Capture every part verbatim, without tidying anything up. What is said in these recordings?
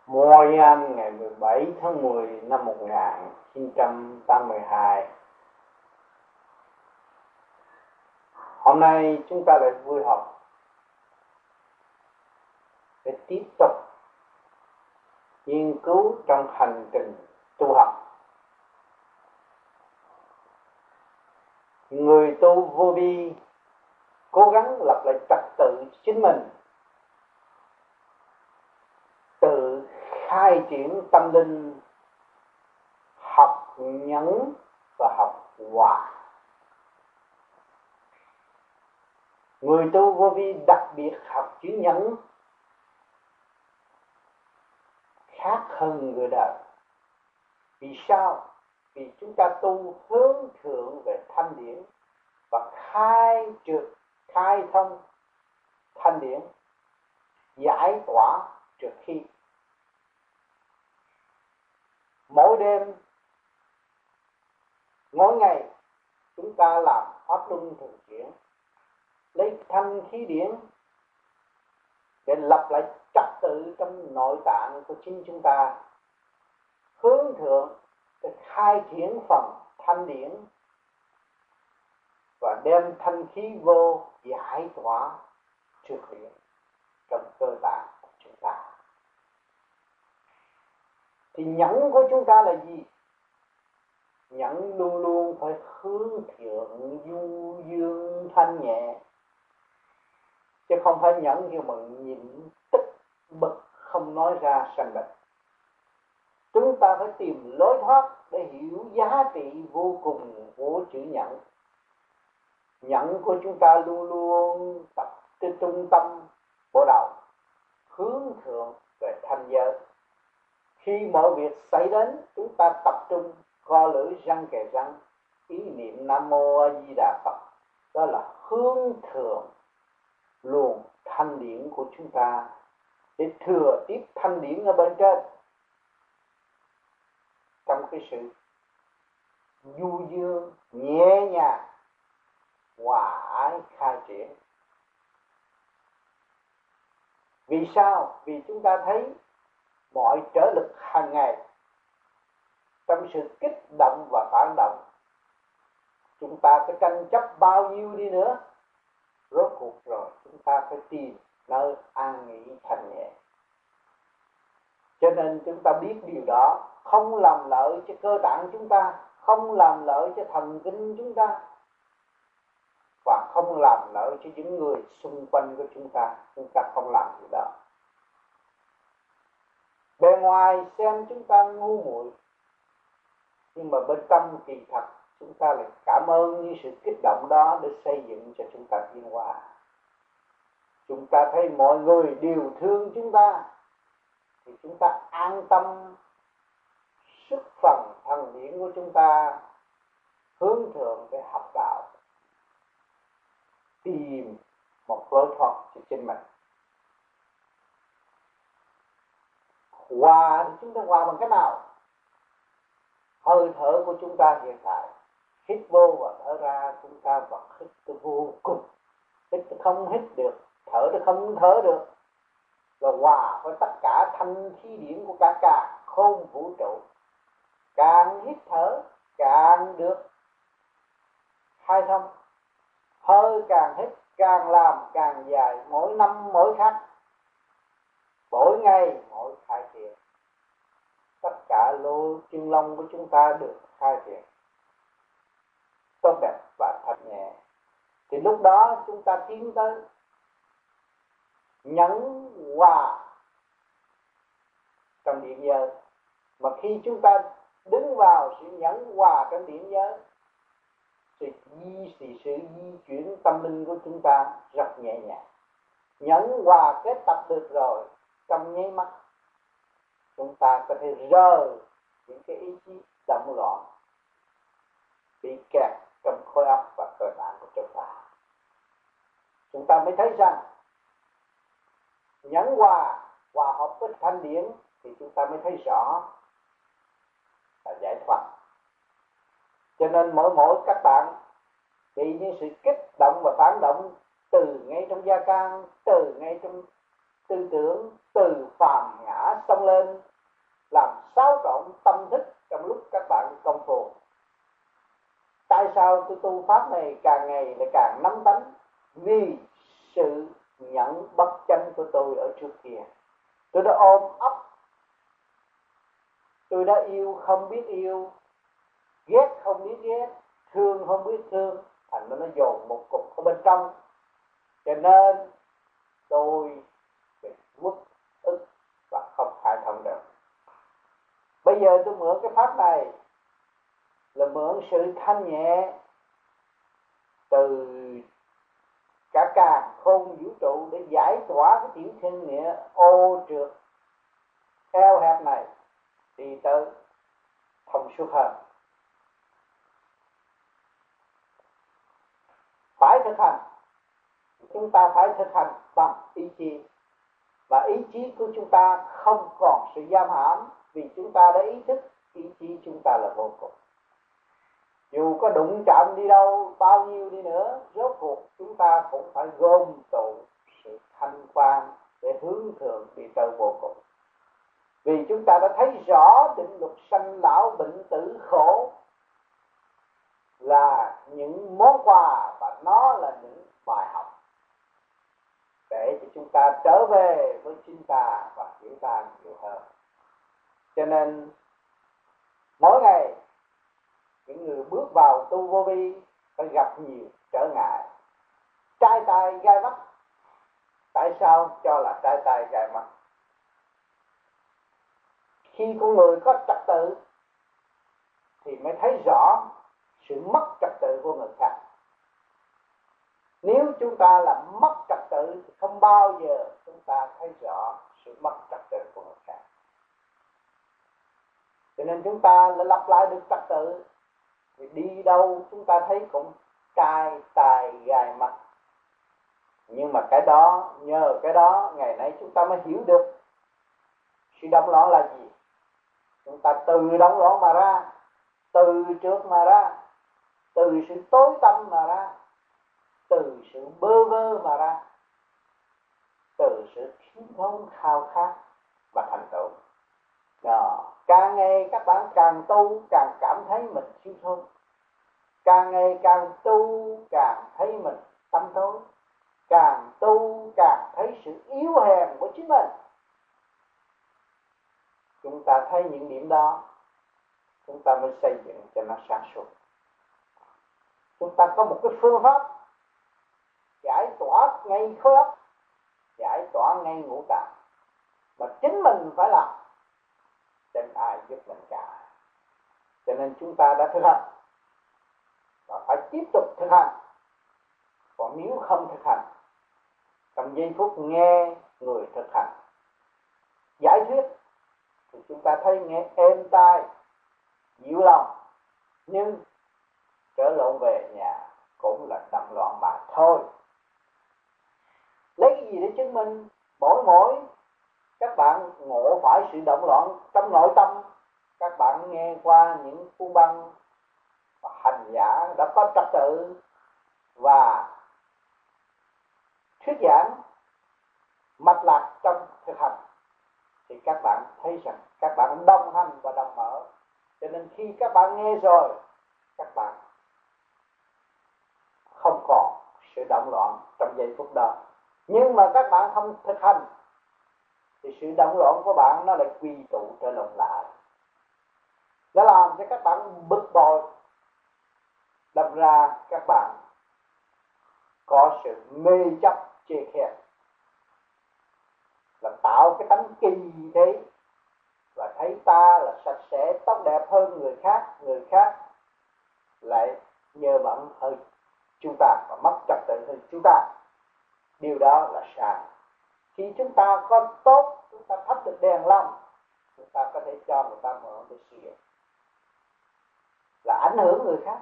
Montreal ngày mười bảy tháng mười năm một nghìn chín trăm tám mươi hai. Hôm nay chúng ta lại vui học để tiếp tục nghiên cứu trong hành trình tu học. Người tu vô vi cố gắng lập lại trật tự chính mình, tự khai triển tâm linh, học nhẫn và học hòa. Người tu vô vi đặc biệt học chữ nhẫn khác hơn người đời. Vì sao? Vì chúng ta tu hướng thượng về thanh điển và khai trượt, khai thông thanh điển, giải tỏa trượt khí. Mỗi đêm, mỗi ngày chúng ta làm pháp luân thường chuyển, lấy thanh khí điển để lập lại trật tự trong nội tạng của chính chúng ta, hướng thượng để khai triển phần thanh điển và đem thanh khí vô giải tỏa trượt điển trong cơ tạng của chúng ta. Thì nhẫn của chúng ta là gì? Nhẫn luôn luôn phải hướng thượng, du dương, thanh nhẹ, chứ không phải nhẫn như mình nhịn tức bực không nói ra sanh bệnh. Chúng ta phải tìm lối thoát để hiểu giá trị vô cùng của chữ nhẫn. Nhẫn của chúng ta luôn luôn tập trên trung tâm bộ đầu, hướng thượng về thanh giới. Khi mọi việc xảy đến, chúng ta tập trung co lưỡi răng kề răng, ý niệm Nam Mô A Di Đà Phật. Đó là hướng thượng luồng thanh điển của chúng ta để thừa tiếp thanh điển ở bên trên. Trong cái sự du dương, nhẹ nhàng, hòa ái khai triển. Vì sao? Vì chúng ta thấy mọi trở lực hàng ngày trong sự kích động và phản động, chúng ta có tranh chấp bao nhiêu đi nữa, rốt cuộc rồi chúng ta phải tìm nơi an nghỉ thanh nhẹ. Cho nên chúng ta biết điều đó không làm lợi cho cơ tạng chúng ta, không làm lợi cho thần kinh chúng ta, và không làm lợi cho những người xung quanh của chúng ta. Chúng ta không làm điều đó. Bề ngoài xem chúng ta ngu muội, nhưng mà bên trong kỳ thật chúng ta lại cảm ơn những sự kích động đó để xây dựng cho chúng ta tiến hóa. Chúng ta thấy mọi người đều thương chúng ta thì chúng ta an tâm sức phần thần điển của chúng ta hướng thượng để học đạo, tìm một lối thoát cho chính mình. Hòa thì chúng ta hòa bằng cách nào? Hơi thở của chúng ta hiện tại, hít vô và thở ra, chúng ta vẫn hít tới vô cùng. Hít không hít được, thở thì không thở được. Rồi hòa với tất cả thanh khí điển của cả cả không vũ trụ. Càng hít thở càng được khai thông, hơi càng hít càng làm càng dài, mỗi năm mỗi khác, mỗi ngày mỗi khai triển. Tất cả lỗ chân lông của chúng ta được khai triển tốt đẹp và thật nhẹ. Thì lúc đó chúng ta tiến tới nhẫn hòa trong điện giới. Mà khi chúng ta đứng vào sự nhẫn hòa trong điện giới, sự di, sự, sự di chuyển tâm linh của chúng ta rất nhẹ nhàng. Nhẫn hòa kết tập được rồi, trong nháy mắt chúng ta có thể rời những cái ý chí động loạn bị kẹt trong khối óc và cơ bản của chúng ta. Chúng ta mới thấy rằng nhẫn hòa hòa hợp với thanh điển thì chúng ta mới thấy rõ là giải thoát. Cho nên mỗi mỗi các bạn bị những sự kích động và phản động từ ngay trong gia can, từ ngay trong tư tưởng từ phàm ngã xông lên, làm xáo trộn tâm thức trong lúc các bạn công phu. Tại sao tôi tu pháp này càng ngày lại càng nắm tánh? Vì sự nhận bất chánh của tôi ở trước kia. Tôi đã ôm ấp, tôi đã yêu không biết yêu, ghét không biết ghét, thương không biết thương, thành nó nó dồn một cục ở bên trong. Cho nên tôi bị uất ức và không khai thông được. Bây giờ tôi mượn cái pháp này là mượn sự thanh nhẹ từ cả càn khôn vũ trụ để giải tỏa cái tiểu thiên địa ô trượt eo hẹp này, đi tới thông suốt hơn. Phải thực hành, chúng ta phải thực hành bằng ý chí, và ý chí của chúng ta không còn sự giam hãm, vì chúng ta đã ý thức ý chí chúng ta là vô cùng. Dù có đụng chạm đi đâu bao nhiêu đi nữa, rốt cuộc chúng ta cũng phải gom tụ sự thanh quan để hướng thượng đi tới vô cùng. Vì chúng ta đã thấy rõ định luật sanh lão bệnh tử khổ là những món quà và nó là những bài học để cho chúng ta trở về với chính ta và hiểu ta nhiều hơn. Cho nên mỗi ngày những người bước vào tu vô vi phải gặp nhiều trở ngại, trai tài gai mắt. Tại sao cho là trai tài gai mắt? Khi con người có trật tự thì mới thấy rõ sự mất trật tự của người khác. Nếu chúng ta là mất trật tự thì không bao giờ chúng ta thấy rõ sự mất trật tự của người khác. Cho nên chúng ta lại lặp lại được trật tự thì đi đâu chúng ta thấy cũng trai tài gai mắt. Nhưng mà cái đó, nhờ cái đó ngày nay chúng ta mới hiểu được sự động loạn là gì. Chúng ta từ động loạn mà ra, từ trước mà ra, từ sự tối tăm mà ra, từ sự bơ vơ mà ra, từ sự thiếu thốn khao khát và thành tựu. Đó. Càng ngày các bạn càng tu càng cảm thấy mình thiếu thốn, càng ngày càng tu càng thấy mình tâm tối, càng tu càng thấy sự yếu hèn của chính mình. Chúng ta thấy những điểm đó, chúng ta mới xây dựng cho nó sáng suốt. Chúng ta có một cái phương pháp giải tỏa ngay khối óc, giải tỏa ngay ngũ tạng, mà chính mình phải làm, chẳng ai giúp mình cả. Cho nên chúng ta đã thực hành và phải tiếp tục thực hành. Còn nếu không thực hành, trong giây phút nghe người thực hành giải thuyết thì chúng ta thấy nghe êm tai, dịu lòng, nhưng trở lộn về nhà cũng là động loạn mà thôi. Lấy cái gì để chứng minh? Mỗi mỗi các bạn ngộ phải sự động loạn trong nội tâm, các bạn nghe qua những phu băng và hành giả đã có trật tự và thuyết giảng mạch lạc trong thực hành, thì các bạn thấy rằng các bạn đồng hành và đồng mở. Cho nên khi các bạn nghe rồi, các bạn không còn sự động loạn trong giây phút đó. Nhưng mà các bạn không thực hành thì sự động loạn của bạn nó lại quy tụ trở lộn lại, nó làm cho các bạn bực bội, đâm ra các bạn có sự mê chấp chê khen, là tạo cái tánh kỳ thế và thấy ta là sạch sẽ tốt đẹp hơn người khác, người khác lại nhờ bận hơn chúng ta và mất trật tự hơn chúng ta. Điều đó là sai. Khi chúng ta có tốt, chúng ta thắp được đèn long, chúng ta có thể cho người ta mượn để sử dụng, là ảnh hưởng người khác,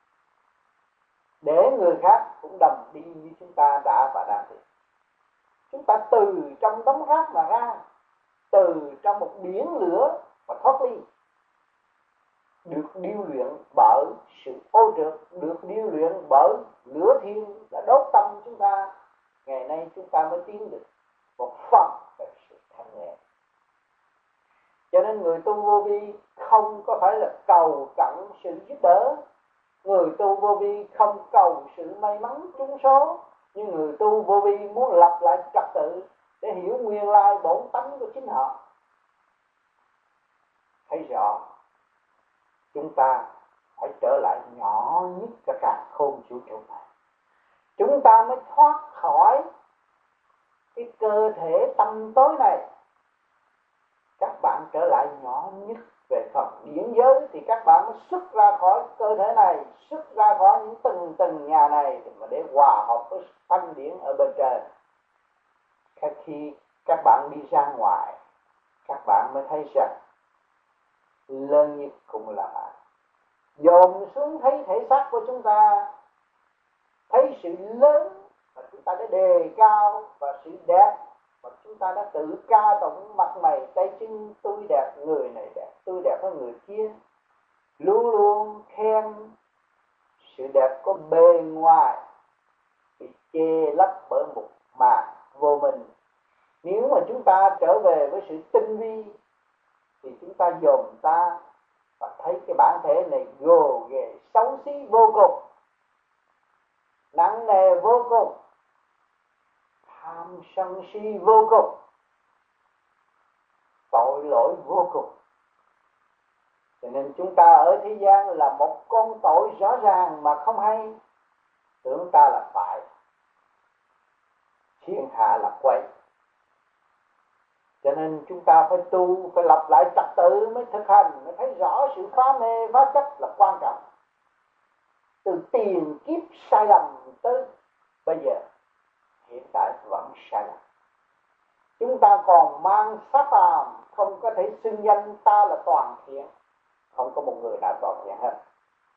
để người khác cũng đồng đi như chúng ta đã và đang đi. Chúng ta từ trong đống rác mà ra, từ trong một biển lửa mà thoát ly, được điêu luyện bởi sự ô trượt, được điêu luyện bởi lửa thiên đã đốt tâm chúng ta. Ngày nay chúng ta mới tiến được một phần về sự thanh nhẹ. Cho nên người tu vô vi không có phải là cầu cẩn sự giúp đỡ. Người tu vô vi không cầu sự may mắn trúng số. Nhưng người tu vô vi muốn lập lại trật tự để hiểu nguyên lai bổn tánh của chính họ. Thấy rõ chúng ta phải trở lại nhỏ nhất cả càn khôn vũ trụ này. Chúng ta mới thoát khỏi cái cơ thể tâm tối này. Các bạn trở lại nhỏ nhất về phần điển giới thì các bạn mới xuất ra khỏi cơ thể này, xuất ra khỏi những từng từng nhà này mà để hòa hợp với thanh điển ở bên trên. Khi các bạn đi ra ngoài, các bạn mới thấy rằng lớn nhất cũng là dồn xuống thấy thể xác của chúng ta, thấy sự lớn mà chúng ta đã đề cao và sự đẹp mà chúng ta đã tự ca tụng mặt mày tay chân tôi đẹp, người này đẹp, tôi đẹp hơn người kia, luôn luôn khen sự đẹp có bề ngoài bị che lấp bởi một màn vô minh. Nếu mà chúng ta trở về với sự tinh vi thì chúng ta dòm ta và thấy cái bản thể này gồ ghề xấu xí vô cùng, nặng nề vô cùng, tham sân si vô cùng, tội lỗi vô cùng. Cho nên chúng ta ở thế gian là một con tội rõ ràng mà không hay, tưởng ta là phải, thiên hạ là quay. Cho nên chúng ta phải tu, phải lập lại trật tự mới thực hành, mới thấy rõ sự phá mê phá chấp là quan trọng. Từ tiền kiếp sai lầm tới bây giờ hiện tại vẫn sai lầm. Chúng ta còn mang xác phàm, không có thể xưng danh ta là toàn thiện. Không có một người nào toàn thiện hết.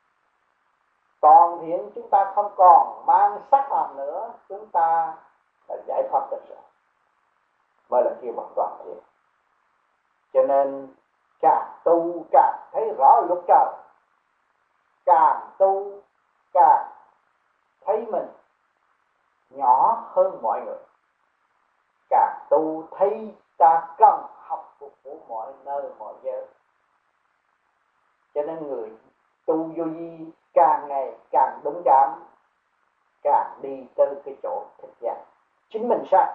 Toàn thiện chúng ta không còn mang xác phàm nữa, chúng ta đã giải thoát được rồi, mới là kêu bằng toàn thiện. Cho nên càng tu càng thấy rõ luật trời, càng tu càng thấy mình nhỏ hơn mọi người, càng tu thấy ta cần học phục vụ mọi nơi mọi giới. Cho nên người tu vô vi càng ngày càng đúng cảm, càng đi tới cái chỗ thực giác chính mình sai.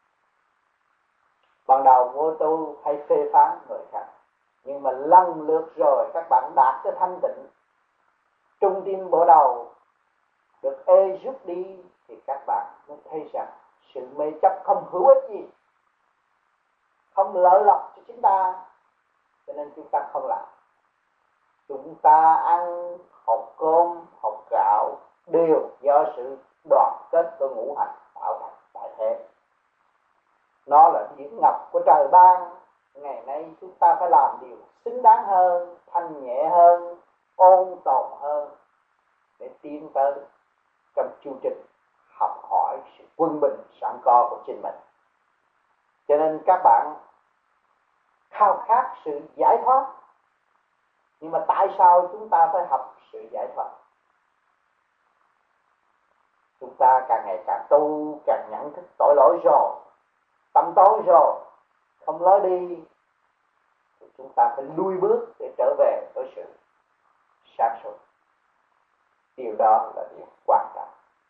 Ban đầu vô tu hay phê phán người khác, nhưng mà lần lượt rồi các bạn đạt tới thanh tịnh, trung tim bộ đầu được ê rút đi thì các bạn mới thấy rằng sự mê chấp không hữu ích gì, không lợi lộc cho chúng ta, cho nên chúng ta không làm. Chúng ta ăn hột cơm, hột gạo đều do sự đoàn kết của ngũ hành tạo thành tại thế. Nó là điển ngọc của trời ban. Ngày nay chúng ta phải làm điều xứng đáng hơn, thanh nhẹ hơn, ôn tồn hơn để tiến tới trong chương trình học hỏi sự quân bình sẵn có của chính mình. Cho nên các bạn khao khát sự giải thoát, nhưng mà tại sao chúng ta phải học sự giải thoát? Chúng ta càng ngày càng tu, càng nhận thức tội lỗi rồi, tâm tối rồi, không lối đi, thì chúng ta phải lui bước để trở về với sự sáng suốt. Điều đó là điều quan trọng.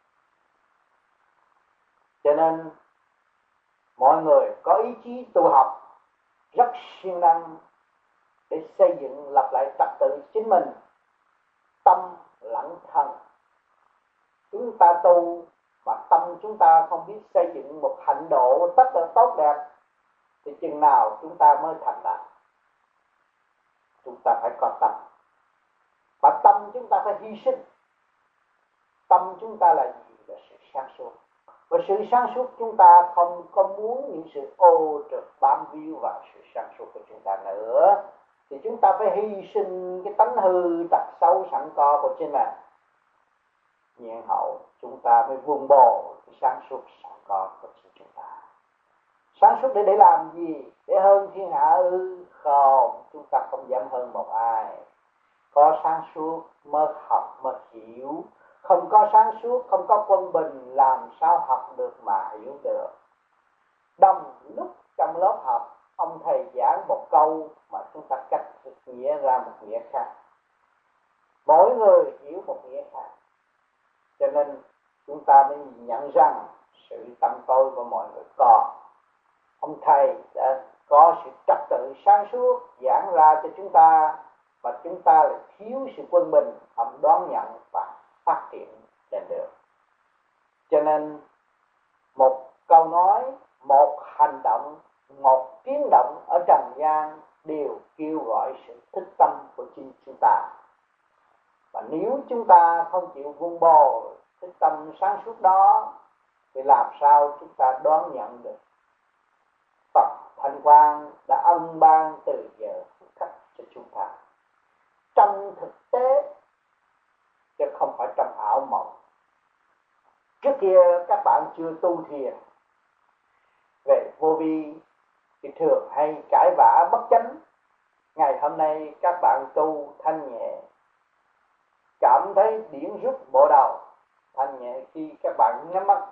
Cho nên mọi người có ý chí tu học rất siêng năng để xây dựng lập lại trật tự chính mình, tâm lẫn thân. Chúng ta tu mà tâm chúng ta không biết xây dựng một hạnh độ tất cả tốt đẹp thì chừng nào chúng ta mới thành đạt. Chúng ta phải có tâm, và tâm chúng ta phải hy sinh. Tâm chúng ta là gì? Là sự sáng suốt. Và sự sáng suốt chúng ta không có muốn những sự ô trực bám víu vào sự sáng suốt của chúng ta nữa, thì chúng ta phải hy sinh cái tánh hư tật xấu sẵn có của chính mình. Nhiên hậu chúng ta mới vun bồi cái sáng suốt sẵn có của chính chúng ta. Sáng suốt để để làm gì? Để hơn thiên hạ ư? Không, chúng ta không dám hơn một ai. Có sáng suốt mới học mới hiểu. Không có sáng suốt, không có quân bình, làm sao học được mà hiểu được. Đồng lúc trong lớp học ông thầy giảng một câu mà chúng ta cách nghĩa ra một nghĩa khác, mỗi người hiểu một nghĩa khác, cho nên chúng ta mới nhận rằng sự tâm tối của mọi người còn. Ông thầy đã có sự trật tự sáng suốt giảng ra cho chúng ta, và chúng ta lại thiếu sự quân bình, không đón nhận và phát triển lên được. Cho nên một câu nói, một hành động, một tiếng động ở trần gian đều kêu gọi sự thức tâm của chính chúng ta. Và nếu chúng ta không chịu vun bồi thức tâm sáng suốt đó, thì làm sao chúng ta đón nhận được Phật Thanh Quang đã ân ban từ giờ phút khắc cho chúng ta trong thực tế, chứ không phải trong ảo mộng. Trước kia các bạn chưa tu thiền về vô vi thì thường hay cãi vã bất chánh. Ngày hôm nay các bạn tu thanh nhẹ, cảm thấy điển rút bộ đầu, thanh nhẹ khi các bạn nhắm mắt,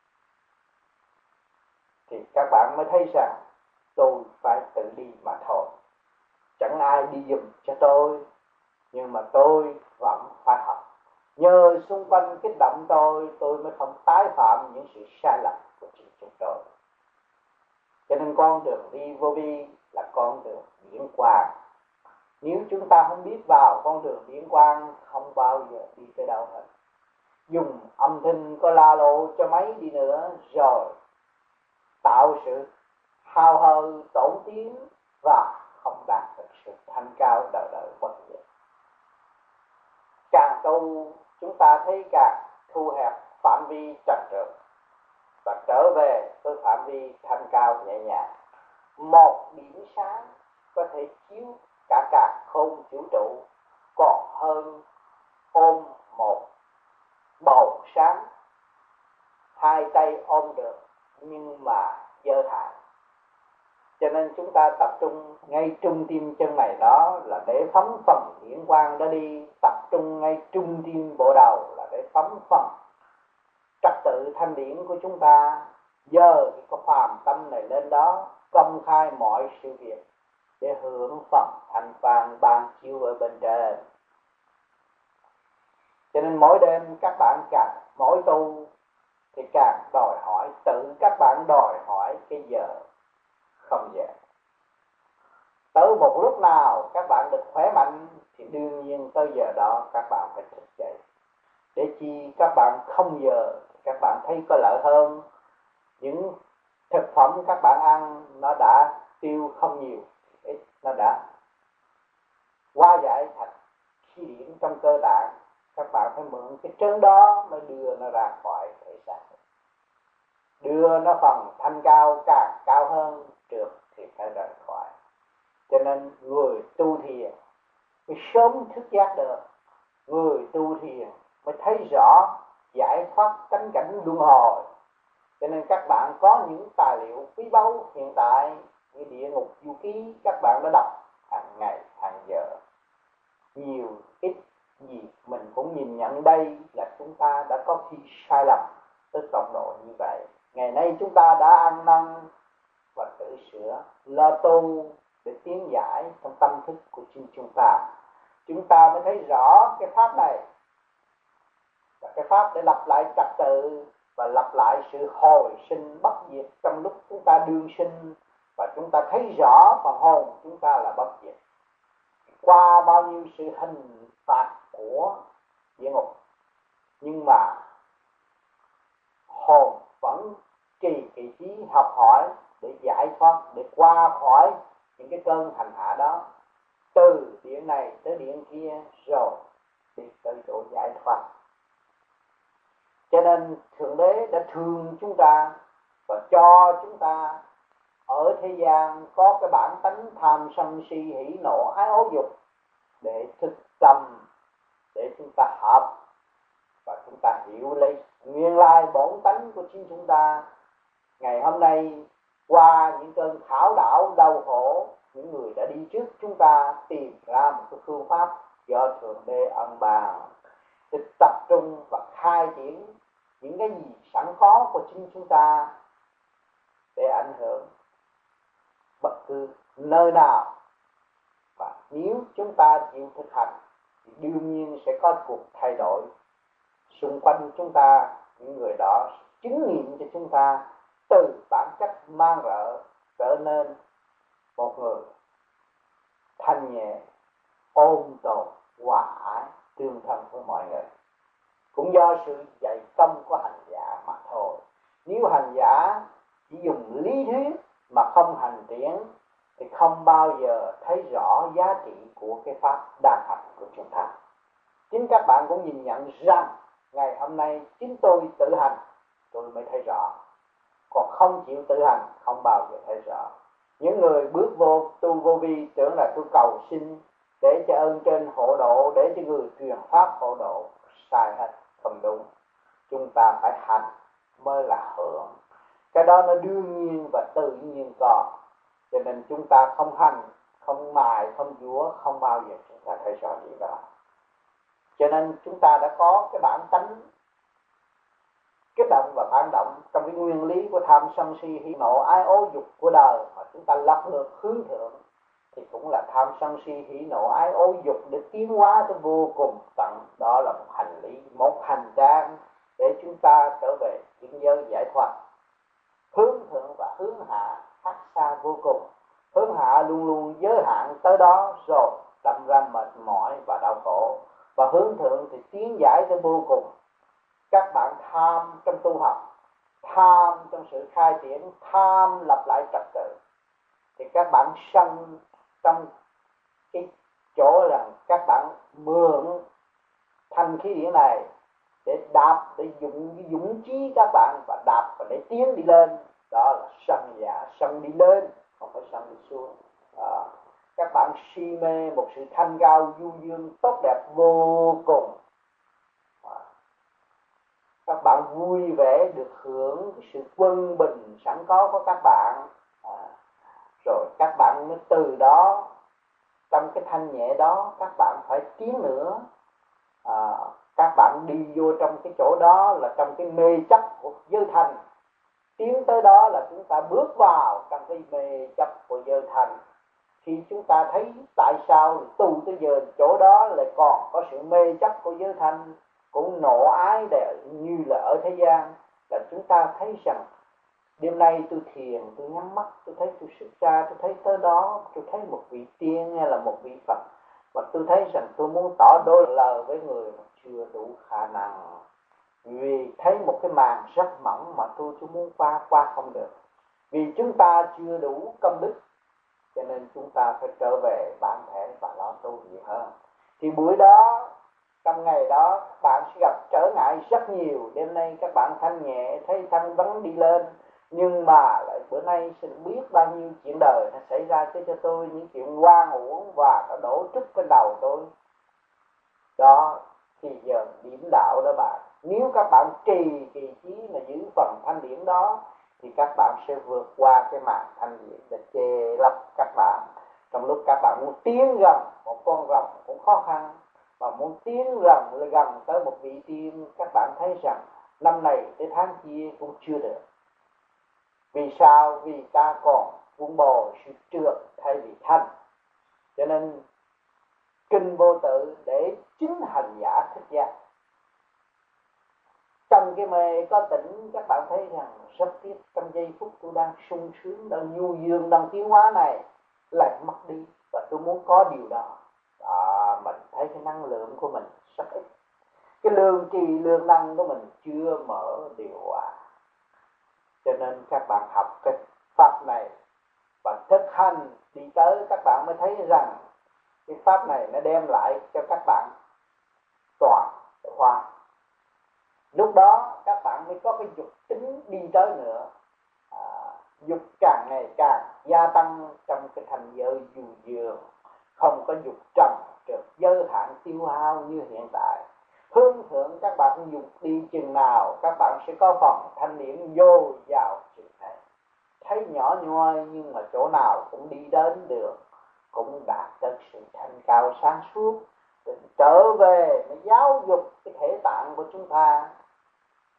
thì các bạn mới thấy rằng tôi phải tự đi mà thôi. Chẳng ai đi giùm cho tôi, nhưng mà tôi vẫn phải học. Nhờ xung quanh kích động tôi, tôi mới không tái phạm những sự sai lầm của chính chúng tôi. Cho nên con đường đi vô vi là con đường điển quang. Nếu chúng ta không biết vào con đường điển quang, không bao giờ đi tới đâu hết. Dùng âm thanh có la lô cho mấy đi nữa, rồi tạo sự hao hơi tổn tiếng và không đạt được sự thanh cao đời đời bất diệt. Càng tu chúng ta thấy càng thu hẹp phạm vi trần trượt và trở về với phạm vi thanh cao nhẹ nhàng. Một điểm sáng có thể chiếu cả cả không vũ trụ, còn hơn ôm một bầu sáng hai tay ôm được nhưng mà dơ hạn. Cho nên chúng ta tập trung ngay trung tim chân này đó là để phóng phần điển quang đó đi, tập trung ngay trung tim bộ đầu là để phóng phần trật tự thanh điển của chúng ta. Giờ thì có phàm tâm này lên đó, công khai mọi sự việc để hưởng phần thanh vàng ban chiếu ở bên trên. Cho nên mỗi đêm các bạn càng mỗi tu thì càng đòi hỏi, tự các bạn đòi hỏi cái giờ không giờ. Tới một lúc nào các bạn được khỏe mạnh thì đương nhiên tới giờ đó các bạn phải thức dậy. Để chi các bạn không giờ, các bạn thấy có lợi hơn. Những thực phẩm các bạn ăn nó đã tiêu không nhiều, ít nó đã hóa giải thành khí điển trong cơ tạng. Các bạn phải mượn cái trơn đó mới đưa nó ra khỏi thể xác, đưa nó phần thanh cao càng cao hơn, trượt thì phải rời khỏi. Cho nên người tu thiền mới sớm thức giác được, người tu thiền mới thấy rõ giải thoát cánh cảnh luân hồi. Cho nên các bạn có những tài liệu quý báu hiện tại như Địa Ngục Du Ký, các bạn đã đọc hàng ngày hàng giờ. Nhiều ít gì mình cũng nhìn nhận đây là chúng ta đã có khi sai lầm tới cộng độ như vậy. Ngày nay chúng ta đã ăn năn và tự sửa, lo tu để tiến giải trong tâm thức của chính chúng ta. Chúng ta mới thấy rõ cái pháp này là cái pháp để lập lại trật tự và lập lại sự hồi sinh bất diệt trong lúc chúng ta đương sinh. Và chúng ta thấy rõ phần hồn chúng ta là bất diệt. Qua bao nhiêu sự hình phạt của địa ngục, nhưng mà hồn vẫn trì kỳ trí học hỏi để giải thoát, để qua khỏi những cái cơn hành hạ đó, từ điện này tới điện kia rồi đi tới chỗ giải thoát. Cho nên Thượng Đế đã thương chúng ta và cho chúng ta ở thế gian có cái bản tánh tham sân si hỉ nộ ái ố dục để thức tâm, để chúng ta học và chúng ta hiểu lấy nguyên lai bổn tánh của chính chúng ta. Ngày hôm nay qua những cơn khảo đảo đau khổ, những người đã đi trước chúng ta tìm ra một cái phương pháp do Thượng Đế ân ban để tập trung và khai triển những cái gì sẵn có của chính chúng ta để ảnh hưởng bất cứ nơi nào. Và nếu chúng ta chịu thực hành thì đương nhiên sẽ có cuộc thay đổi xung quanh chúng ta. Những người đó chứng nghiệm cho chúng ta từ bản chất mang rợ trở nên một người thanh nhẹ, ôn tồn, hòa ái, tương thân với mọi người. Cũng do sự dạy công của hành giả mà thôi. Nếu hành giả chỉ dùng lý thuyết mà không hành triển thì không bao giờ thấy rõ giá trị của cái pháp đang hành của chúng ta. Chính các bạn cũng nhìn nhận rằng ngày hôm nay chính tôi tự hành tôi mới thấy rõ, còn không chịu tự hành không bao giờ thấy rõ. Những người bước vô tu vô vi tưởng là tôi cầu xin để cho ơn trên hộ độ, để cho người truyền pháp hộ độ, sai hết, không đúng. Chúng ta phải hành mới là hưởng. Cái đó nó đương nhiên và tự nhiên có. Cho nên chúng ta không hành, không mài, không dúa, không bao giờ chúng ta thấy rõ gì đó. Cho nên chúng ta đã có cái bản tánh kích động và phản động trong cái nguyên lý của tham sân si hỉ nộ ái ố dục của đời, mà chúng ta lật ngược hướng thượng thì cũng là tham sân si hỉ nộ ái ố dục để tiến hóa tới vô cùng tận. Đó là một hành lý, một hành trang để chúng ta trở về境giới giải thoát. Hướng thượng và hướng hạ khác xa vô cùng. Hướng hạ luôn luôn giới hạn tới đó rồi đâm ra mệt mỏi và đau khổ, và hướng thượng thì tiến giải tới vô cùng. Các bạn tham trong tu học, tham trong sự khai triển, tham lập lại trật tự, thì các bạn sân trong cái chỗ rằng các bạn mượn thanh khí điển này để đạp, để dụng cái dũng chí các bạn và đạp và để tiến đi lên. Đó là sân dạ, sân đi lên, không phải sân đi xuống. Đó. Các bạn si mê một sự thanh cao du dương tốt đẹp vô cùng. Đó. Các bạn vui vẻ được hưởng cái sự quân bình sẵn có của các bạn. À, rồi các bạn mới từ đó, trong cái thanh nhẹ đó các bạn phải tiến nữa. À, các bạn đi vô trong cái chỗ đó là trong cái mê chấp của giới thành. Tiến tới đó là chúng ta bước vào trong cái mê chấp của giới thành. Khi chúng ta thấy tại sao tu tới giờ chỗ đó lại còn có sự mê chấp của giới thanh, cũng nộ ái để như là ở thế gian, là chúng ta thấy rằng đêm nay tôi thiền, tôi nhắm mắt, tôi thấy tôi xuất ra, tôi thấy tới đó, tôi thấy một vị tiên hay là một vị Phật, và tôi thấy rằng tôi muốn tỏ đôi lời với người mà chưa đủ khả năng, vì thấy một cái màn rất mỏng mà tôi tôi muốn qua qua không được, vì chúng ta chưa đủ công đức, cho nên chúng ta phải trở về bản thể và lo tu nhiều hơn. Thì buổi đó, trong ngày đó các bạn sẽ gặp trở ngại rất nhiều. Đêm nay các bạn thanh nhẹ, thấy thanh vấn đi lên, nhưng mà lại bữa nay sẽ biết bao nhiêu chuyện đời nó xảy ra cho cho tôi, những chuyện oan uổng và nó đổ trút trên đầu tôi. Đó, thì giờ điểm đạo đó bạn. Nếu các bạn trì kỳ trí mà giữ phần thanh điển đó, thì các bạn sẽ vượt qua cái màn thanh điển để che lấp các bạn. Trong lúc các bạn muốn tiến gần một con rồng cũng khó khăn, và muốn tiến gần gần tới một vị tiên, các bạn thấy rằng năm này tới tháng kia cũng chưa được. Vì sao? Vì ta còn vun bồi sự trượt thay vì thanh. Cho nên kinh vô tự để chính hành giả thức giác. Trong cái mê có tỉnh, các bạn thấy rằng rất tiếc trong giây phút tôi đang sung sướng, đang nhu dương, đang tiến hóa này lại mất đi, và tôi muốn có điều đó. À, mình thấy cái năng lượng của mình rất ít, cái lương trì lương năng của mình chưa mở điều hòa. Cho nên các bạn học cái pháp này và thực hành đi tới, các bạn mới thấy rằng cái pháp này nó đem lại cho các bạn toàn khoa. Lúc đó các bạn mới có cái dục tính đi tới nữa. À, dục càng ngày càng gia tăng trong cái thành giới du dương, không có dục trần trượt giới hạn tiêu hao như hiện tại. Hướng thượng các bạn dục đi chừng nào, các bạn sẽ có phần thanh điển vô vào chừng này. Thấy nhỏ nhoi nhưng mà chỗ nào cũng đi đến được, cũng đạt được sự thanh cao sáng suốt, trở về mới giáo dục cái thể tạng của chúng ta.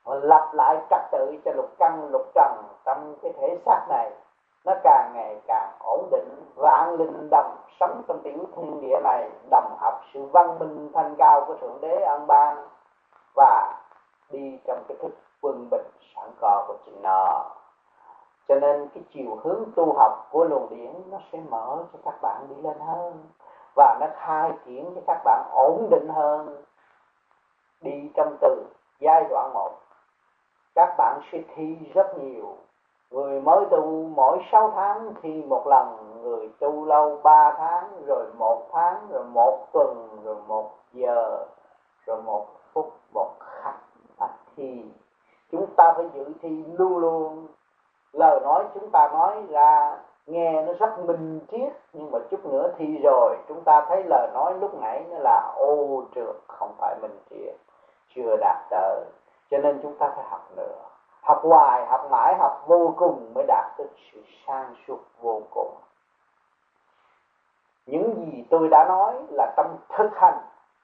họ lập lại trật tự cho lục căn lục trần trong cái thể xác này, nó càng ngày càng ổn định, vạn linh đồng sống trong tiểu thiên địa này, đồng hợp sự văn minh thanh cao của thượng đế ân ban và đi trong cái thức quân bình sẵn có của chính nó. Cho nên cái chiều hướng tu học của luồng điển nó sẽ mở cho các bạn đi lên hơn, và nó khai triển cho các bạn ổn định hơn. Đi trong từ giai đoạn một, các bạn sẽ thi rất nhiều. Người mới tu mỗi sáu tháng thi một lần, người tu lâu ba tháng, rồi một tháng, rồi một tuần, rồi một giờ, rồi một phút, một khắc à, thì chúng ta phải giữ thi luôn luôn. Lời nói chúng ta nói ra nghe nó rất minh triết, nhưng mà chút nữa thi rồi chúng ta thấy lời nói lúc nãy nó là ô trượt, không phải minh triết, chưa đạt tới. Cho nên chúng ta phải học nữa, học hoài, học mãi, học vô cùng mới đạt được sự sang suốt vô cùng. Những gì tôi đã nói là trong thực hành,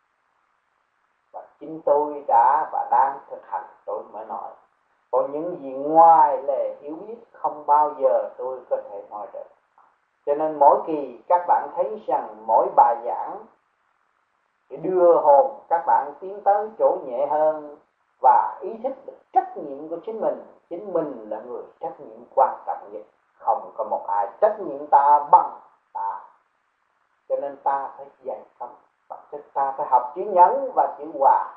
và chính tôi đã và đang thực hành tôi mới nói. Còn những gì ngoài lề hiểu biết không bao giờ tôi có thể nói được. Cho nên mỗi kỳ các bạn thấy rằng mỗi bài giảng để đưa hồn các bạn tiến tới chỗ nhẹ hơn, và ý thức được trách nhiệm của chính mình. Chính mình là người trách nhiệm quan trọng nhất, không có một ai trách nhiệm ta bằng ta. Cho nên ta phải dạy tâm, và ta phải học chữ nhẫn và chữ hòa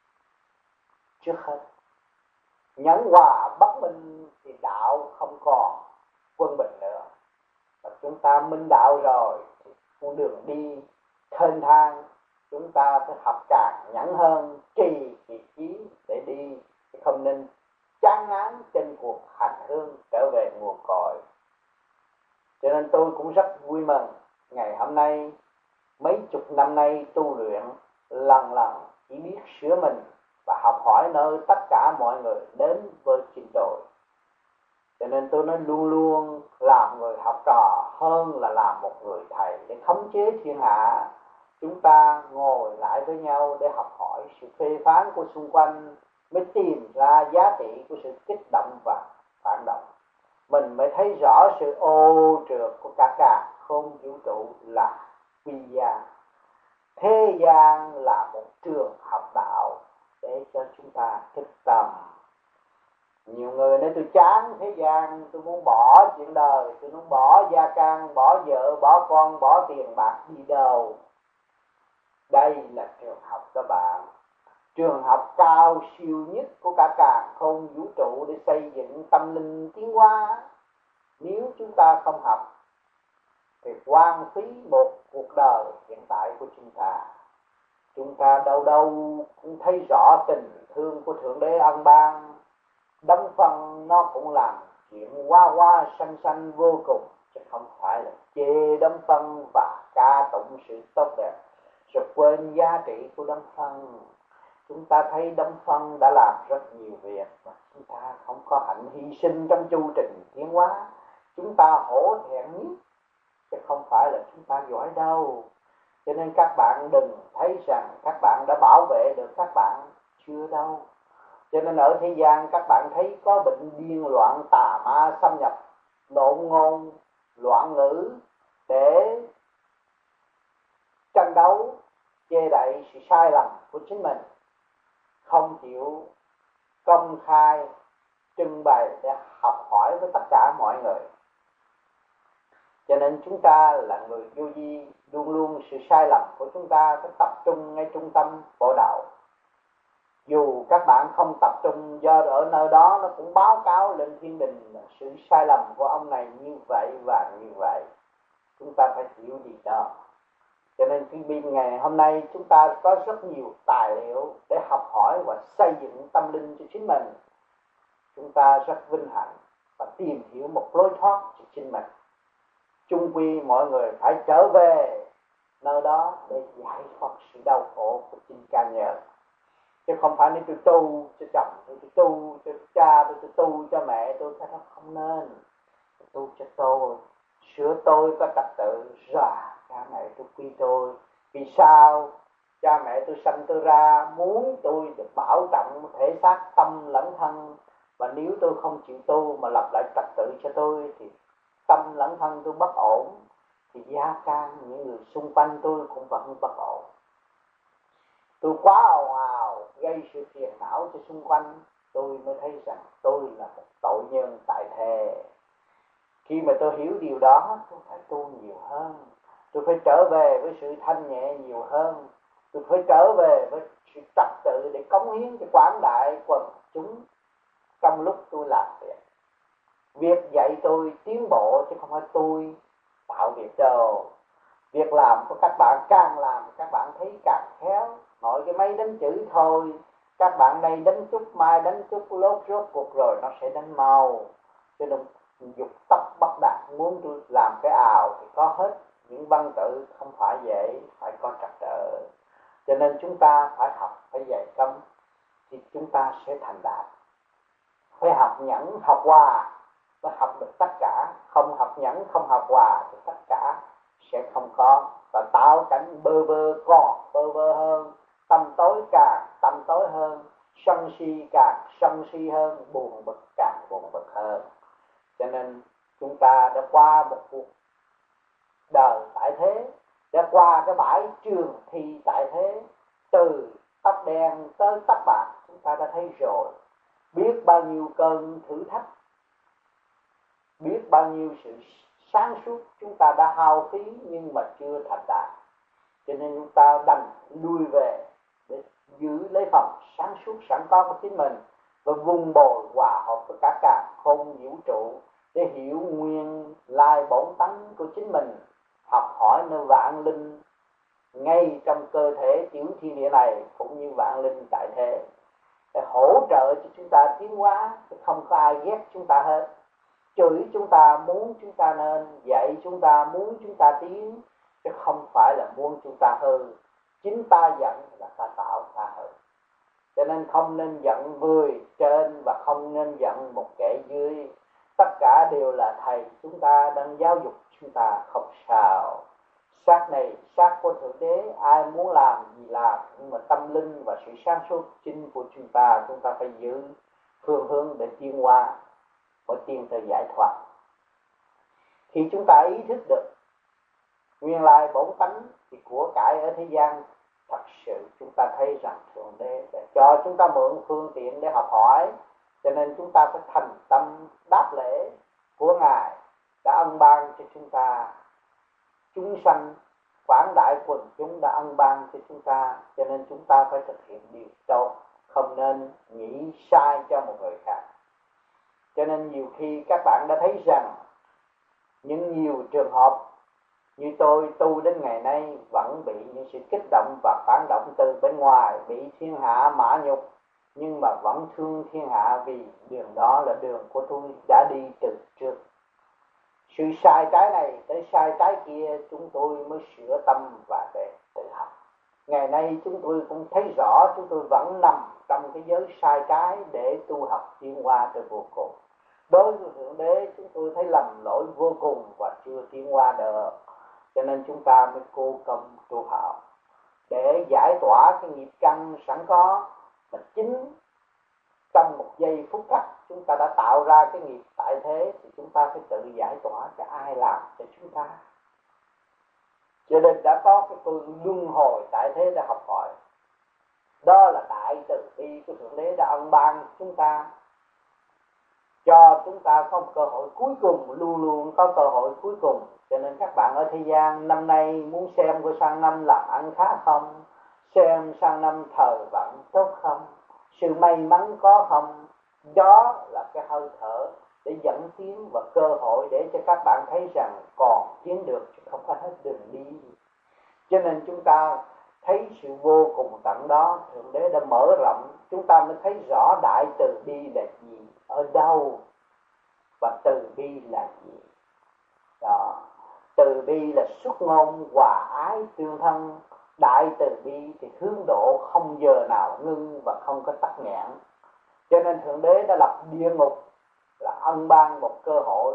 trước hết. Nhẫn hòa bất minh thì đạo không còn quân bình nữa. Và chúng ta minh đạo rồi thì con đường đi thênh thang, chúng ta phải học càng nhẫn hơn, trì kỳ chí để đi, không nên chán ngán trên cuộc hành hương trở về nguồn cội. Cho nên tôi cũng rất vui mừng ngày hôm nay, mấy chục năm nay tu luyện, lần lần chỉ biết sửa mình và học hỏi nơi tất cả mọi người đến với chính tôi. Cho nên tôi nói luôn luôn làm người học trò hơn là làm một người thầy để khống chế thiên hạ. Chúng ta ngồi lại với nhau để học hỏi sự phê phán của xung quanh, mới tìm ra giá trị của sự kích động và phản động. Mình mới thấy rõ sự ô trượt của cả cả không vũ trụ là quy gia. Thế gian là một trường học đạo để cho chúng ta thức tâm. Nhiều người nói tôi chán thế gian, tôi muốn bỏ chuyện đời, tôi muốn bỏ gia can, bỏ vợ, bỏ con, bỏ tiền bạc đi đâu. Đây là trường học các bạn, trường học cao siêu nhất của cả càn khôn vũ trụ để xây dựng tâm linh tiến hóa. Nếu chúng ta không học thì hoang phí một cuộc đời hiện tại của chúng ta. Chúng ta đâu đâu cũng thấy rõ tình thương của Thượng Đế ân ban. Đấng phân nó cũng làm chuyện hoa hoa xanh xanh vô cùng, chứ không phải là chê đấng phân và ca tụng sự tốt đẹp rồi quên giá trị của đấng phân. Chúng ta thấy đấng phân đã làm rất nhiều việc mà chúng ta không có hạnh hy sinh trong chu trình tiến hóa. Chúng ta hổ thẹn nhất, chứ không phải là chúng ta giỏi đâu. Cho nên các bạn đừng thấy rằng các bạn đã bảo vệ được các bạn, chưa đâu. Cho nên ở thế gian các bạn thấy có bệnh điên loạn tà ma xâm nhập, lộn ngôn, loạn ngữ để tranh đấu, chê đậy sự sai lầm của chính mình, không chịu công khai trưng bày để học hỏi với tất cả mọi người. Cho nên chúng ta là người vô vi, luôn luôn sự sai lầm của chúng ta phải tập trung ngay trung tâm bộ đạo. Dù các bạn không tập trung, do ở nơi đó nó cũng báo cáo lên thiên đình là sự sai lầm của ông này như vậy và như vậy. Chúng ta phải chịu gì đó. Cho nên cái biên ngày hôm nay chúng ta có rất nhiều tài liệu để học hỏi và xây dựng tâm linh cho chính mình. Chúng ta rất vinh hạnh và tìm hiểu một lối thoát cho chính mình. Chung quy mọi người phải trở về nơi đó để giải thoát sự đau khổ của chính cá nhân. Chứ không phải nếu tôi tu cho chồng tôi, tôi tu cho cha tôi, tôi tu cho mẹ tôi, cái đó không nên. Tôi tu cho tôi, sửa tôi có trật tự, rồi cả ngày tôi quy tôi. Vì sao? Cha mẹ tôi sanh tôi ra muốn tôi được bảo trọng thể xác tâm lẫn thân, và nếu tôi không chịu tu mà lập lại trật tự cho tôi thì tâm lẫn thân tôi bất ổn, thì gia can những người xung quanh tôi cũng vẫn bất ổn. Tôi quá ồn ào gây sự phiền não cho xung quanh, tôi mới thấy rằng tôi là một tội nhân tại thế. Khi mà tôi hiểu điều đó, tôi phải tu nhiều hơn, tôi phải trở về với sự thanh nhẹ nhiều hơn, tôi phải trở về với sự trật tự để cống hiến cho quảng đại quần chúng trong lúc tôi làm việc. Việc dạy tôi tiến bộ chứ không phải tôi tạo việc đâu. Việc làm của các bạn càng làm các bạn thấy càng khéo. Nội cái máy đánh chữ thôi, các bạn đây đánh chút mai đánh chút lốt rốt cuộc rồi nó sẽ đánh mau. Cho nên dục tốc bất đạt, muốn tôi làm cái ào thì có hết. Những văn tự không phải vậy, phải có trật tự. Cho nên chúng ta phải học, phải dày công thì chúng ta sẽ thành đạt. Phải học nhẫn, học hòa mới học được tất cả. Không học nhẫn, không học hòa thì tất cả sẽ không có, và tạo cảnh bơ vơ còn bơ vơ hơn, tâm tối càng tâm tối hơn, sân si càng sân si hơn, buồn bực càng buồn bực hơn. Cho nên chúng ta đã qua một cuộc đời tại thế, đã qua cái bãi trường thi tại thế, từ tóc đen tới tóc bạc chúng ta đã thấy rồi. Biết bao nhiêu cơn thử thách, biết bao nhiêu sự sáng suốt chúng ta đã hao phí nhưng mà chưa thành đạt. Cho nên chúng ta đành lui về để giữ lấy phần sáng suốt sẵn có của chính mình, và vùng bồi hòa hợp với cả càn khôn vũ trụ để hiểu nguyên lai bổn tánh của chính mình, học hỏi nơi vạn linh ngay trong cơ thể tiểu thiên địa này cũng như vạn linh tại thế, để hỗ trợ cho chúng ta tiến hóa. Không có ai ghét chúng ta hết, chửi chúng ta muốn chúng ta nên, dạy chúng ta muốn chúng ta tiến, chứ không phải là muốn chúng ta hư. Chính ta giận là ta tạo ta hư. Cho nên không nên giận người trên và không nên giận một kẻ dưới. Tất cả đều là thầy chúng ta đang giáo dục chúng ta, không sao. Xác này xác của Thượng Đế, ai muốn làm gì làm, nhưng mà tâm linh và sự sáng suốt chính của chúng ta, chúng ta phải giữ phương hướng để tiến hóa, mới tiến tới giải thoát. Khi chúng ta ý thức được nguyên lai bổn tánh thì của cải ở thế gian, thật sự chúng ta thấy rằng Thượng Đế đã cho chúng ta mượn phương tiện để học hỏi. Cho nên chúng ta phải thành tâm đáp lễ của Ngài đã ân ban cho chúng ta. Chúng sanh quảng đại quần chúng đã ân ban cho chúng ta, cho nên chúng ta phải thực hiện điều tốt, không nên nghĩ sai cho một người khác. Cho nên nhiều khi các bạn đã thấy rằng những nhiều trường hợp như tôi tu đến ngày nay vẫn bị những sự kích động và phản động từ bên ngoài, bị thiên hạ mạ nhục, nhưng mà vẫn thương thiên hạ, vì đường đó là đường của tôi đã đi từ trước. Sự sai trái này tới sai trái kia chúng tôi mới sửa tâm và để tự học. Ngày nay chúng tôi cũng thấy rõ chúng tôi vẫn nằm trong cái giới sai trái để tu học tiến hóa tới vô cùng. Đối với Thượng Đế chúng tôi thấy lầm lỗi vô cùng và chưa tiến hóa được. Cho nên chúng ta mới cố công tu học để giải tỏa cái nghiệp căn sẵn có. Mà chính trong một giây phút khắc chúng ta đã tạo ra cái nghiệp tại thế, thì chúng ta phải tự giải tỏa, cho ai làm cho chúng ta. Cho nên đã có cái phương luân hồi tại thế để học hỏi. Đó là đại từ bi của Thượng Đế đã ân ban chúng ta, cho chúng ta có một cơ hội cuối cùng, luôn luôn có cơ hội cuối cùng. Cho nên các bạn ở thế gian năm nay muốn xem coi sang năm làm ăn khá không, xem sang năm thời vận tốt không, sự may mắn có không. Đó là cái hơi thở để dẫn tiến và cơ hội để cho các bạn thấy rằng còn tiến được chứ không có hết đường đi. Cho nên chúng ta thấy sự vô cùng tận đó, Thượng Đế đã mở rộng, chúng ta mới thấy rõ đại từ bi là gì, ở đâu, và từ bi là gì. Đó. Từ bi là xuất ngôn hòa ái tương thân. Đại từ bi thì hướng độ không giờ nào ngưng và không có tắc nghẽn. Cho nên Thượng Đế đã lập địa ngục là ân ban một cơ hội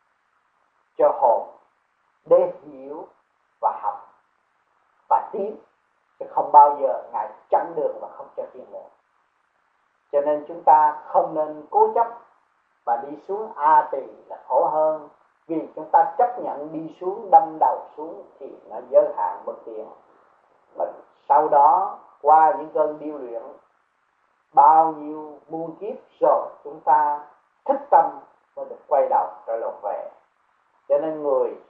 cho hồn để hiểu và học và tiến, chứ không bao giờ Ngài chặn đường và không cho tiến nữa. Cho nên chúng ta không nên cố chấp và đi xuống A Tỳ là khổ hơn, vì chúng ta chấp nhận đi xuống, đâm đầu xuống thì nó giới hạn bất tiến. Mà sau đó qua những cơn điêu luyện bao nhiêu muôn kiếp rồi, chúng ta thức tâm mới được quay đầu trở lại về. Cho nên người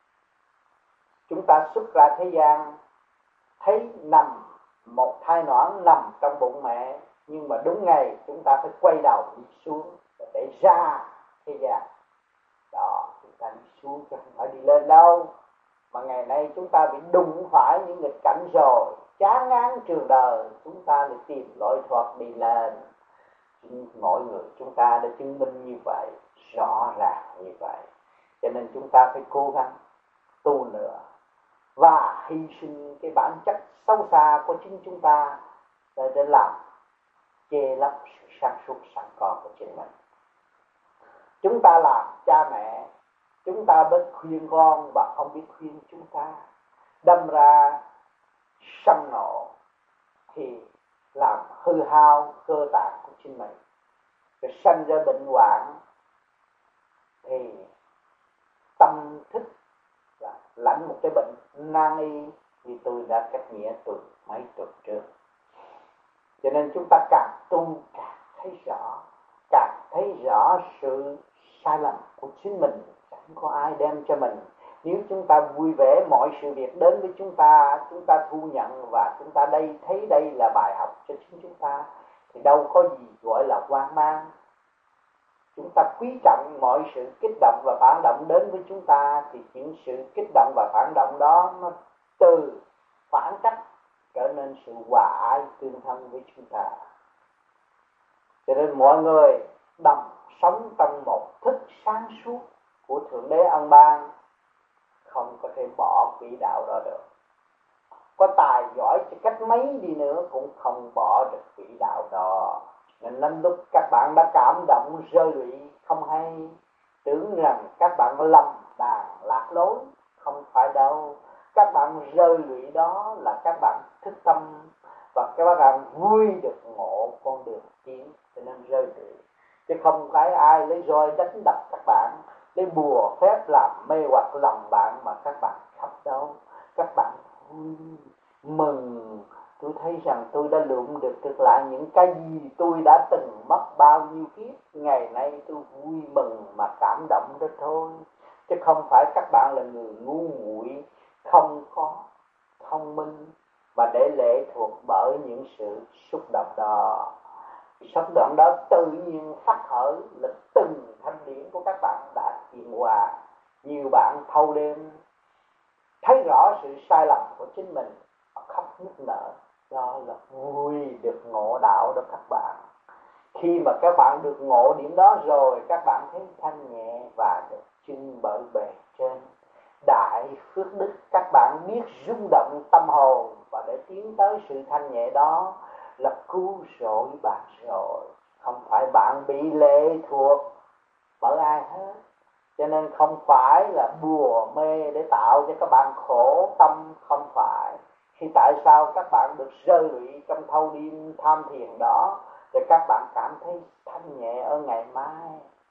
chúng ta xuất ra thế gian thấy nằm một thai nõn nằm trong bụng mẹ, nhưng mà đúng ngày chúng ta phải quay đầu đi xuống để ra thế gian. Đó, chúng ta đi xuống chứ không phải đi lên đâu. Mà ngày nay chúng ta bị đụng phải những nghịch cảnh rồi, chán ngán trường đời, chúng ta lại tìm lối thoát đi lên. Mỗi người chúng ta đã chứng minh như vậy, rõ ràng như vậy. Cho nên chúng ta phải cố gắng tu nữa và hy sinh cái bản chất sâu xa của chính chúng ta để, để làm che lấp sự sáng suốt sẵn có của chính mình. Chúng ta làm cha mẹ, chúng ta biết khuyên con và không biết khuyên chúng ta, đâm ra sân nộ thì làm hư hao cơ tạng của chính mình, rồi sanh ra bệnh hoạn thì tâm thức là lãnh một cái bệnh nan y như tôi đã cách nghĩa từ mấy tuần trước. Cho nên chúng ta càng tu càng thấy rõ, càng thấy rõ sự sai lầm của chính mình, chẳng có ai đem cho mình. Nếu chúng ta vui vẻ mọi sự việc đến với chúng ta, chúng ta thu nhận và chúng ta đây thấy đây là bài học cho chính chúng ta, thì đâu có gì gọi là hoang mang. Chúng ta quý trọng mọi sự kích động và phản động đến với chúng ta, thì những sự kích động và phản động đó nó từ phản cách trở nên sự hòa ái tương thân với chúng ta. Cho nên mọi người đồng sống trong một thức sáng suốt của Thượng Đế Ân Ban, không có thể bỏ quỹ đạo đó được. Có tài giỏi cho cách mấy đi nữa cũng không bỏ được quỹ đạo đó. Nên đến lúc các bạn đã cảm động rơi lụy không hay, tưởng rằng các bạn lầm đàn lạc lối, không phải đâu. Các bạn rơi lụy đó là các bạn thức tâm và các bạn vui được ngộ con đường tiến, cho nên rơi lụy. Chứ không phải ai lấy roi đánh đập các bạn, lấy bùa phép làm mê hoặc lòng bạn mà các bạn khóc đâu. Các bạn vui mừng, tôi thấy rằng tôi đã lượm được thực lại những cái gì tôi đã từng mất bao nhiêu kiếp, ngày nay tôi vui mừng mà cảm động đó thôi. Chứ không phải các bạn là người ngu muội, không có thông minh và để lệ thuộc bởi những sự xúc động đó. Xúc động đó tự nhiên phát khởi là từng thanh điển của các bạn đã chuyển hòa. Nhiều bạn thâu đêm thấy rõ sự sai lầm của chính mình, khóc nức nở, đó là vui được ngộ đạo đó các bạn. Khi mà các bạn được ngộ điểm đó rồi, các bạn thấy thanh nhẹ và được trưng bởi bề trên đại phước đức. Các bạn biết rung động tâm hồn và để tiến tới sự thanh nhẹ đó là cứu rỗi bạn rồi, không phải bạn bị lệ thuộc bởi ai hết. Cho nên không phải là bùa mê để tạo cho các bạn khổ tâm, không phải. Khi tại sao các bạn được rơi lụy trong thâu đêm tham thiền đó, thì các bạn cảm thấy thanh nhẹ ở ngày mai.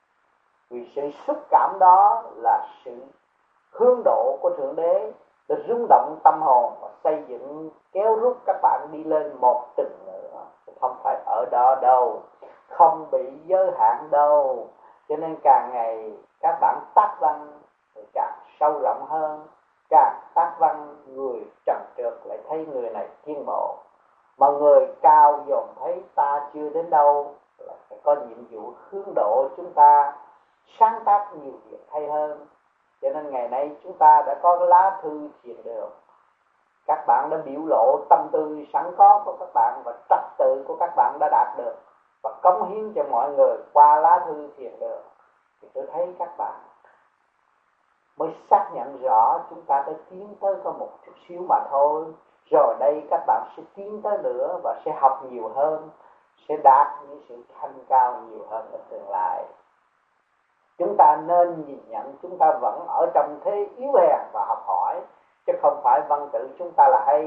Vì sự xúc cảm đó là sự hướng độ của Thượng Đế để rung động tâm hồn và xây dựng kéo rút các bạn đi lên một tầng nữa, không phải ở đó đâu, không bị giới hạn đâu. Cho nên càng ngày các bạn tác văn thì càng sâu rộng hơn, càng tác văn người trần trượt lại thấy người này tiến bộ, mà người cao dồn thấy ta chưa đến đâu, là phải có nhiệm vụ hướng độ chúng ta sáng tác nhiều việc hay hơn. Cho nên ngày nay chúng ta đã có cái lá thư thiền đường, các bạn đã biểu lộ tâm tư sẵn có của các bạn và trật tự của các bạn đã đạt được và cống hiến cho mọi người qua lá thư thiền đường, thì tôi thấy các bạn mới xác nhận rõ chúng ta đã tiến tới có một chút xíu mà thôi. Rồi đây các bạn sẽ tiến tới nữa và sẽ học nhiều hơn, sẽ đạt những sự thanh cao nhiều hơn ở tương lai. Chúng ta nên nhìn nhận chúng ta vẫn ở trong thế yếu hèn và học hỏi, chứ không phải văn tự chúng ta là hay,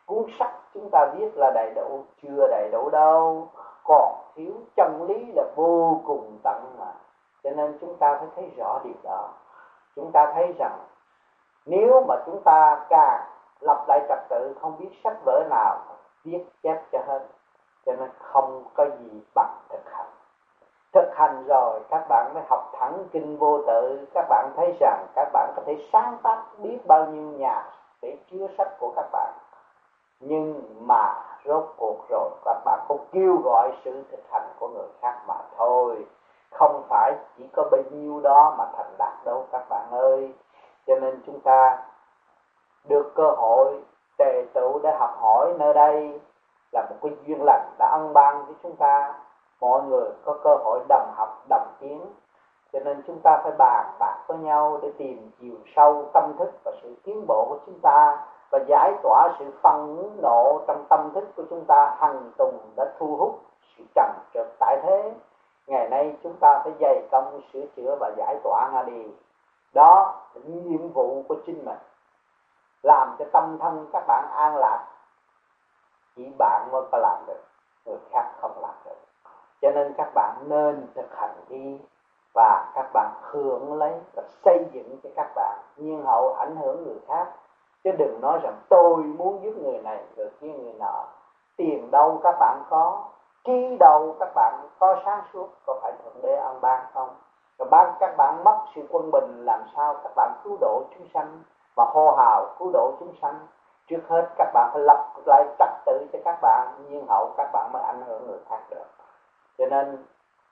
cuốn sách chúng ta viết là đầy đủ, chưa đầy đủ đâu, còn thiếu chân lý là vô cùng tận mà. Cho nên chúng ta phải thấy rõ điều đó. Chúng ta thấy rằng nếu mà chúng ta càng lập lại trật tự, không biết sách vở nào viết chép cho hết, cho nên không có gì bằng thực hành. Thực hành rồi các bạn mới học thẳng kinh vô tự. Các bạn thấy rằng các bạn có thể sáng tác biết bao nhiêu nhạc để chứa sách của các bạn, nhưng mà rốt cuộc rồi các bạn cũng kêu gọi sự thực hành của người khác mà thôi. Không phải chỉ có bấy nhiêu đó mà thành đạt đâu các bạn ơi. Cho nên chúng ta được cơ hội tề tựu để học hỏi nơi đây là một cái duyên lành đã ân ban với chúng ta. Mọi người có cơ hội đồng học đồng tiến, cho nên chúng ta phải bàn bạc với nhau để tìm chiều sâu tâm thức và sự tiến bộ của chúng ta, và giải tỏa sự phân nộ trong tâm thức của chúng ta hằng tùng đã thu hút sự trầm trượt tại thế. Ngày nay chúng ta phải dày công sửa chữa và giải tỏa ra đi. Đó là nhiệm vụ của chính mình, làm cho tâm thân các bạn an lạc. Chỉ bạn mới có làm được, người khác không làm được. Cho nên các bạn nên thực hành đi, và các bạn hưởng lấy và xây dựng cho các bạn, nhiên hậu ảnh hưởng người khác. Chứ đừng nói rằng tôi muốn giúp người này người kia người nọ. Tiền đâu các bạn có, trí đâu các bạn có sáng suốt, có phải Thượng Đế ân ban không? Rồi ban các bạn mất sự quân bình, làm sao các bạn cứu độ chúng sanh mà hô hào cứu độ chúng sanh? Trước hết các bạn phải lập lại trật tự cho các bạn, nhiên hậu các bạn mới ảnh hưởng người khác được. Cho nên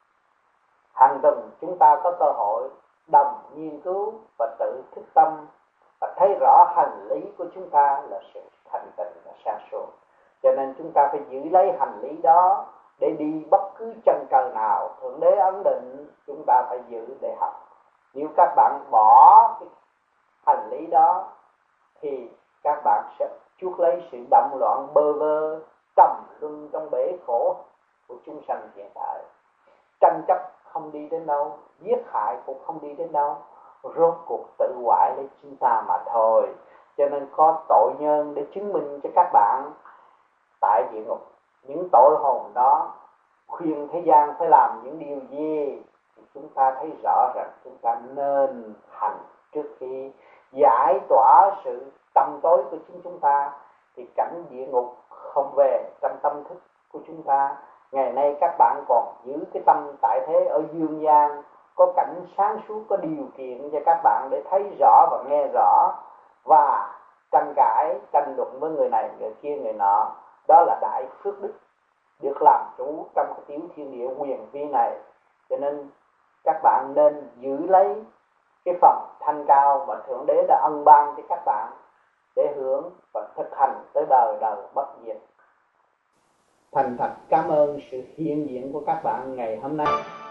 hàng tuần chúng ta có cơ hội đồng nghiên cứu và tự thức tâm, và thấy rõ hành lý của chúng ta là sự thành tịnh và sáng suốt. Cho nên chúng ta phải giữ lấy hành lý đó để đi bất cứ chân trời nào Thượng Đế ấn định, chúng ta phải giữ để học. Nếu các bạn bỏ cái hành lý đó thì các bạn sẽ chuốc lấy sự động loạn bơ vơ, trầm luân trong bể khổ của chúng sanh hiện tại. Tranh chấp không đi đến đâu, giết hại cũng không đi đến đâu, rốt cuộc tự hoại lấy chúng ta mà thôi. Cho nên có tội nhân để chứng minh cho các bạn tại địa ngục. Những tội hồn đó khuyên thế gian phải làm những điều gì thì chúng ta thấy rõ rằng chúng ta nên hành trước khi giải tỏa sự tâm tối của chúng chúng ta, thì cảnh địa ngục không về trong tâm thức của chúng ta. Ngày nay các bạn còn giữ cái tâm tại thế ở dương gian, có cảnh sáng suốt, có điều kiện cho các bạn để thấy rõ và nghe rõ, và tranh cãi, tranh luận với người này, người kia, người nọ. Đó là đại phước đức được làm chủ trong cái tiểu thiên địa huyền vi này. Cho nên các bạn nên giữ lấy cái phần thanh cao mà Thượng Đế đã ân ban cho các bạn để hưởng và thực hành tới đời đời bất diệt. Thành thật cảm ơn sự hiện diện của các bạn ngày hôm nay.